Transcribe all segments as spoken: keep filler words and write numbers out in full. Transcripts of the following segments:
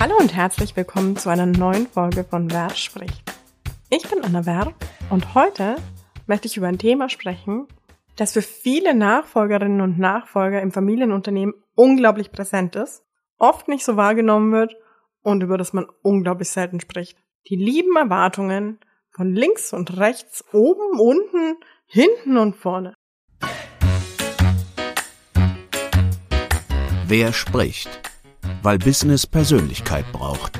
Hallo und herzlich willkommen zu einer neuen Folge von Wer spricht. Ich bin Anna Werb und heute möchte ich über ein Thema sprechen, das für viele Nachfolgerinnen und Nachfolger im Familienunternehmen unglaublich präsent ist, oft nicht so wahrgenommen wird und über das man unglaublich selten spricht. Die lieben Erwartungen von links und rechts, oben, unten, hinten und vorne. Wer spricht? Weil Business Persönlichkeit braucht.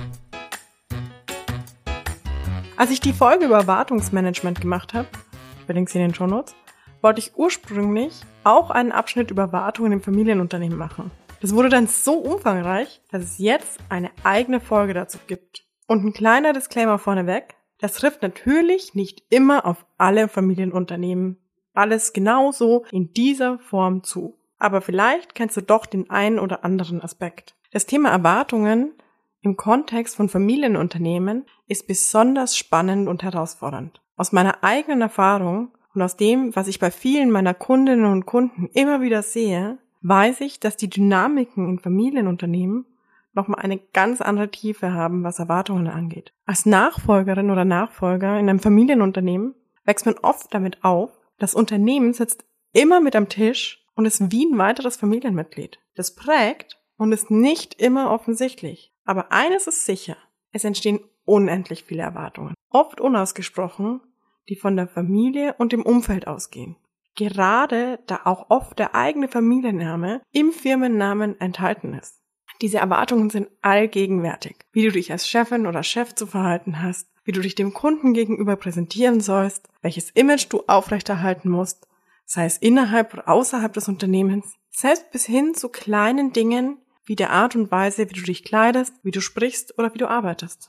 Als ich die Folge über Erwartungsmanagement gemacht habe, ich verlinke sie in den Shownotes, wollte ich ursprünglich auch einen Abschnitt über Erwartungen im Familienunternehmen machen. Das wurde dann so umfangreich, dass es jetzt eine eigene Folge dazu gibt. Und ein kleiner Disclaimer vorneweg, das trifft natürlich nicht immer auf alle Familienunternehmen. Alles genauso in dieser Form zu. Aber vielleicht kennst du doch den einen oder anderen Aspekt. Das Thema Erwartungen im Kontext von Familienunternehmen ist besonders spannend und herausfordernd. Aus meiner eigenen Erfahrung und aus dem, was ich bei vielen meiner Kundinnen und Kunden immer wieder sehe, weiß ich, dass die Dynamiken in Familienunternehmen nochmal eine ganz andere Tiefe haben, was Erwartungen angeht. Als Nachfolgerin oder Nachfolger in einem Familienunternehmen wächst man oft damit auf, das Unternehmen sitzt immer mit am Tisch und ist wie ein weiteres Familienmitglied. Das prägt und ist nicht immer offensichtlich. Aber eines ist sicher, es entstehen unendlich viele Erwartungen, oft unausgesprochen, die von der Familie und dem Umfeld ausgehen. Gerade da auch oft der eigene Familienname im Firmennamen enthalten ist. Diese Erwartungen sind allgegenwärtig. Wie du dich als Chefin oder Chef zu verhalten hast, wie du dich dem Kunden gegenüber präsentieren sollst, welches Image du aufrechterhalten musst, sei es innerhalb oder außerhalb des Unternehmens, selbst bis hin zu kleinen Dingen wie der Art und Weise, wie du dich kleidest, wie du sprichst oder wie du arbeitest.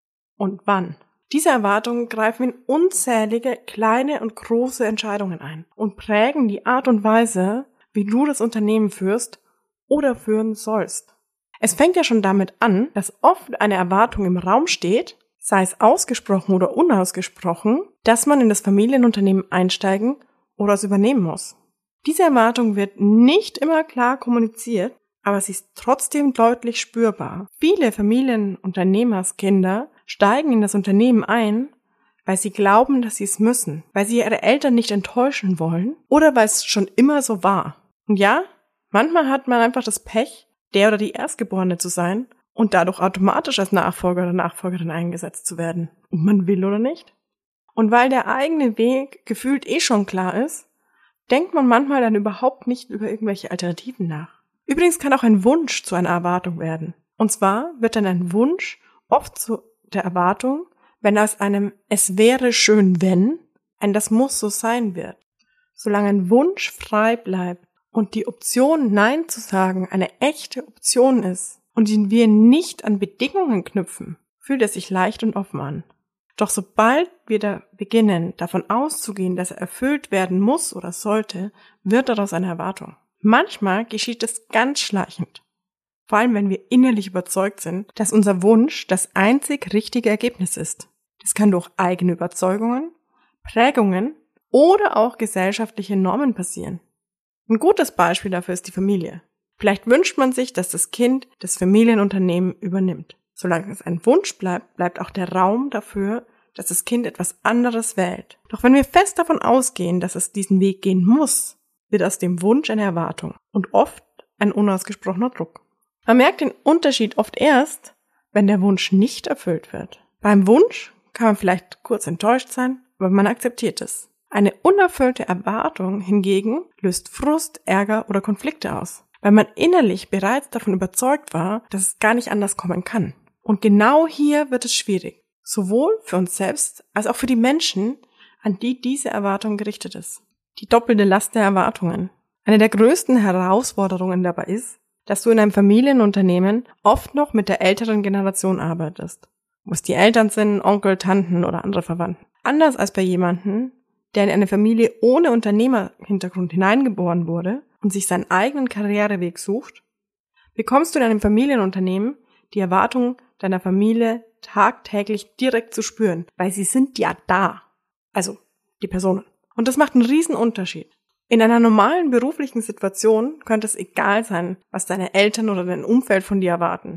Und wann? Diese Erwartungen greifen in unzählige kleine und große Entscheidungen ein und prägen die Art und Weise, wie du das Unternehmen führst oder führen sollst. Es fängt ja schon damit an, dass oft eine Erwartung im Raum steht, sei es ausgesprochen oder unausgesprochen, dass man in das Familienunternehmen einsteigen oder es übernehmen muss. Diese Erwartung wird nicht immer klar kommuniziert, aber sie ist trotzdem deutlich spürbar. Viele Familienunternehmerskinder steigen in das Unternehmen ein, weil sie glauben, dass sie es müssen, weil sie ihre Eltern nicht enttäuschen wollen oder weil es schon immer so war. Und ja, manchmal hat man einfach das Pech, der oder die Erstgeborene zu sein und dadurch automatisch als Nachfolger oder Nachfolgerin eingesetzt zu werden, ob man will oder nicht. Und weil der eigene Weg gefühlt eh schon klar ist, denkt man manchmal dann überhaupt nicht über irgendwelche Alternativen nach. Übrigens kann auch ein Wunsch zu einer Erwartung werden. Und zwar wird dann ein Wunsch oft zu der Erwartung, wenn aus einem "es wäre schön, wenn" ein "das muss so sein" wird. Solange ein Wunsch frei bleibt und die Option Nein zu sagen eine echte Option ist und ihn wir nicht an Bedingungen knüpfen, fühlt er sich leicht und offen an. Doch sobald wir da beginnen, davon auszugehen, dass er erfüllt werden muss oder sollte, wird daraus eine Erwartung. Manchmal geschieht es ganz schleichend, vor allem wenn wir innerlich überzeugt sind, dass unser Wunsch das einzig richtige Ergebnis ist. Das kann durch eigene Überzeugungen, Prägungen oder auch gesellschaftliche Normen passieren. Ein gutes Beispiel dafür ist die Familie. Vielleicht wünscht man sich, dass das Kind das Familienunternehmen übernimmt. Solange es ein Wunsch bleibt, bleibt auch der Raum dafür, dass das Kind etwas anderes wählt. Doch wenn wir fest davon ausgehen, dass es diesen Weg gehen muss, wird aus dem Wunsch eine Erwartung und oft ein unausgesprochener Druck. Man merkt den Unterschied oft erst, wenn der Wunsch nicht erfüllt wird. Beim Wunsch kann man vielleicht kurz enttäuscht sein, aber man akzeptiert es. Eine unerfüllte Erwartung hingegen löst Frust, Ärger oder Konflikte aus, weil man innerlich bereits davon überzeugt war, dass es gar nicht anders kommen kann. Und genau hier wird es schwierig, sowohl für uns selbst als auch für die Menschen, an die diese Erwartung gerichtet ist. Die doppelte Last der Erwartungen. Eine der größten Herausforderungen dabei ist, dass du in einem Familienunternehmen oft noch mit der älteren Generation arbeitest, wo es die Eltern sind, Onkel, Tanten oder andere Verwandten. Anders als bei jemandem, der in eine Familie ohne Unternehmerhintergrund hineingeboren wurde und sich seinen eigenen Karriereweg sucht, bekommst du in einem Familienunternehmen die Erwartung deiner Familie tagtäglich direkt zu spüren, weil sie sind ja da. Also die Personen. Und das macht einen riesen Unterschied. In einer normalen beruflichen Situation könnte es egal sein, was deine Eltern oder dein Umfeld von dir erwarten.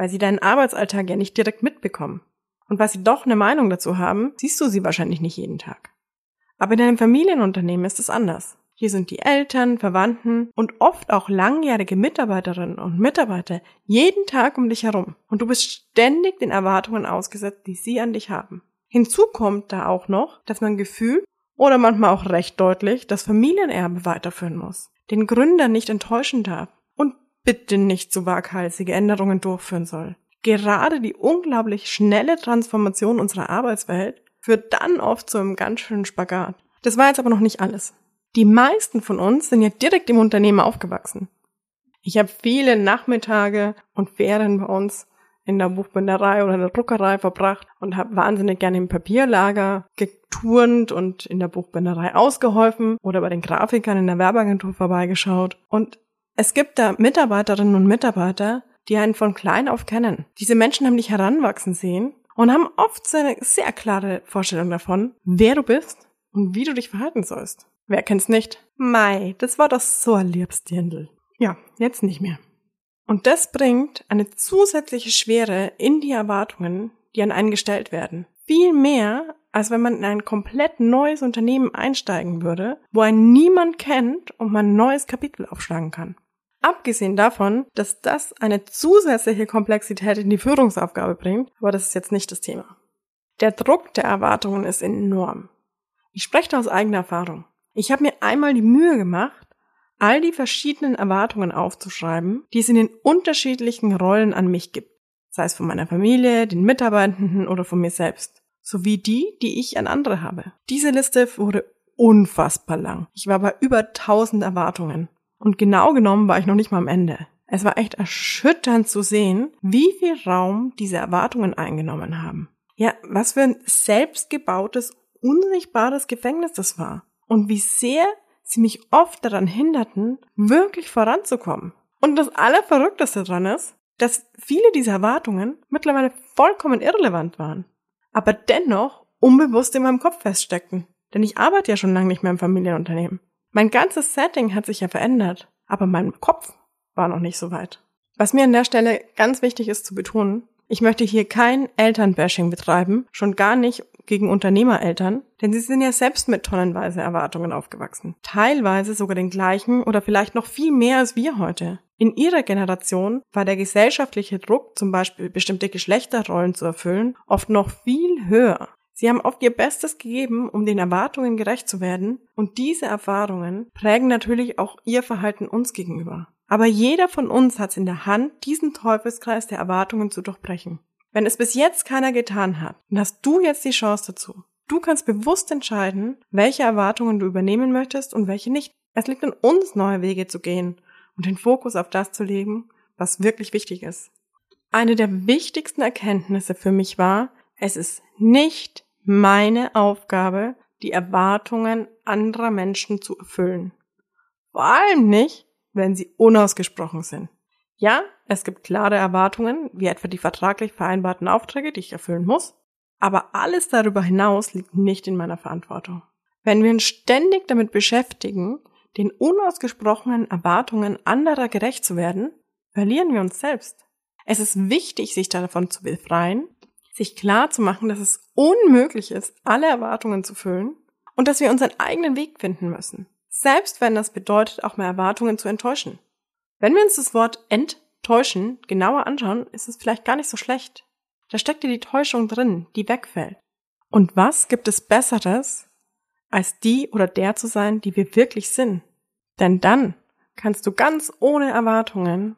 weil sie deinen Arbeitsalltag ja nicht direkt mitbekommen. Und weil sie doch eine Meinung dazu haben, siehst du sie wahrscheinlich nicht jeden Tag. Aber in einem Familienunternehmen ist es anders. Hier sind die Eltern, Verwandten und oft auch langjährige Mitarbeiterinnen und Mitarbeiter jeden Tag um dich herum. Und du bist ständig den Erwartungen ausgesetzt, die sie an dich haben. Hinzu kommt da auch noch, dass man gefühlt oder manchmal auch recht deutlich das Familienerbe weiterführen muss, den Gründer nicht enttäuschen darf und bitte nicht so waghalsige Änderungen durchführen soll. Gerade die unglaublich schnelle Transformation unserer Arbeitswelt führt dann oft zu einem ganz schönen Spagat. Das war jetzt aber noch nicht alles. Die meisten von uns sind ja direkt im Unternehmen aufgewachsen. Ich habe viele Nachmittage und Ferien bei uns in der Buchbinderei oder der Druckerei verbracht und habe wahnsinnig gerne im Papierlager geturnt und in der Buchbinderei ausgeholfen oder bei den Grafikern in der Werbeagentur vorbeigeschaut. Und es gibt da Mitarbeiterinnen und Mitarbeiter, die einen von klein auf kennen. Diese Menschen haben dich heranwachsen sehen und haben oft so eine sehr klare Vorstellung davon, wer du bist und wie du dich verhalten sollst. Wer kennt's nicht? Mei, das war doch so ein liebes Dirndl. Ja, jetzt nicht mehr. Und das bringt eine zusätzliche Schwere in die Erwartungen, die an einen gestellt werden. Viel mehr, als wenn man in ein komplett neues Unternehmen einsteigen würde, wo einen niemand kennt und man ein neues Kapitel aufschlagen kann. Abgesehen davon, dass das eine zusätzliche Komplexität in die Führungsaufgabe bringt, aber das ist jetzt nicht das Thema. Der Druck der Erwartungen ist enorm. Ich spreche da aus eigener Erfahrung. Ich habe mir einmal die Mühe gemacht, all die verschiedenen Erwartungen aufzuschreiben, die es in den unterschiedlichen Rollen an mich gibt. Sei es von meiner Familie, den Mitarbeitenden oder von mir selbst. Sowie die, die ich an andere habe. Diese Liste wurde unfassbar lang. Ich war bei über tausend Erwartungen. Und genau genommen war ich noch nicht mal am Ende. Es war echt erschütternd zu sehen, wie viel Raum diese Erwartungen eingenommen haben. Ja, was für ein selbstgebautes, unsichtbares Gefängnis das war. Und wie sehr sie mich oft daran hinderten, wirklich voranzukommen. Und das Allerverrückteste daran ist, dass viele dieser Erwartungen mittlerweile vollkommen irrelevant waren. Aber dennoch unbewusst in meinem Kopf feststeckten. Denn ich arbeite ja schon lange nicht mehr im Familienunternehmen. Mein ganzes Setting hat sich ja verändert, aber mein Kopf war noch nicht so weit. Was mir an der Stelle ganz wichtig ist zu betonen, ich möchte hier kein Elternbashing betreiben, schon gar nicht gegen Unternehmereltern, denn sie sind ja selbst mit tonnenweise Erwartungen aufgewachsen. Teilweise sogar den gleichen oder vielleicht noch viel mehr als wir heute. In ihrer Generation war der gesellschaftliche Druck, zum Beispiel bestimmte Geschlechterrollen zu erfüllen, oft noch viel höher. Sie haben oft ihr Bestes gegeben, um den Erwartungen gerecht zu werden, und diese Erfahrungen prägen natürlich auch ihr Verhalten uns gegenüber. Aber jeder von uns hat es in der Hand, diesen Teufelskreis der Erwartungen zu durchbrechen. Wenn es bis jetzt keiner getan hat, dann hast du jetzt die Chance dazu. Du kannst bewusst entscheiden, welche Erwartungen du übernehmen möchtest und welche nicht. Es liegt an uns, neue Wege zu gehen und den Fokus auf das zu legen, was wirklich wichtig ist. Eine der wichtigsten Erkenntnisse für mich war, es ist nicht meine Aufgabe, die Erwartungen anderer Menschen zu erfüllen. Vor allem nicht, wenn sie unausgesprochen sind. Ja, es gibt klare Erwartungen, wie etwa die vertraglich vereinbarten Aufträge, die ich erfüllen muss, aber alles darüber hinaus liegt nicht in meiner Verantwortung. Wenn wir uns ständig damit beschäftigen, den unausgesprochenen Erwartungen anderer gerecht zu werden, verlieren wir uns selbst. Es ist wichtig, sich davon zu befreien, sich klar zu machen, dass es unmöglich ist, alle Erwartungen zu füllen und dass wir unseren eigenen Weg finden müssen. Selbst wenn das bedeutet, auch mal Erwartungen zu enttäuschen. Wenn wir uns das Wort enttäuschen genauer anschauen, ist es vielleicht gar nicht so schlecht. Da steckt ja die Täuschung drin, die wegfällt. Und was gibt es Besseres, als die oder der zu sein, die wir wirklich sind? Denn dann kannst du ganz ohne Erwartungen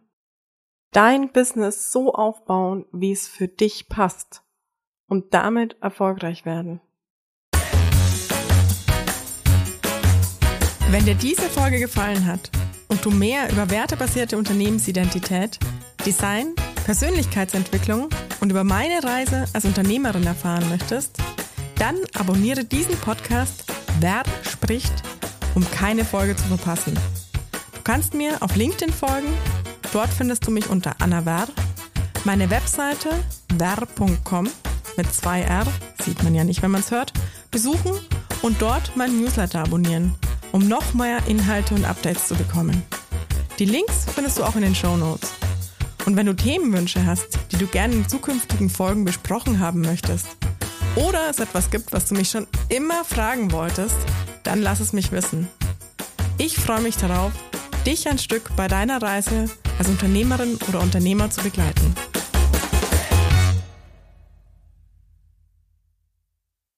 dein Business so aufbauen, wie es für dich passt und damit erfolgreich werden. Wenn dir diese Folge gefallen hat und du mehr über wertebasierte Unternehmensidentität, Design, Persönlichkeitsentwicklung und über meine Reise als Unternehmerin erfahren möchtest, dann abonniere diesen Podcast Wer spricht, um keine Folge zu verpassen. Du kannst mir auf LinkedIn folgen, dort findest du mich unter Anna Werr, meine Webseite werr punkt com mit zwei R, sieht man ja nicht, wenn man es hört, besuchen und dort mein Newsletter abonnieren, um noch mehr Inhalte und Updates zu bekommen. Die Links findest du auch in den Shownotes. Und wenn du Themenwünsche hast, die du gerne in zukünftigen Folgen besprochen haben möchtest, oder es etwas gibt, was du mich schon immer fragen wolltest, dann lass es mich wissen. Ich freue mich darauf, dich ein Stück bei deiner Reise als Unternehmerin oder Unternehmer zu begleiten.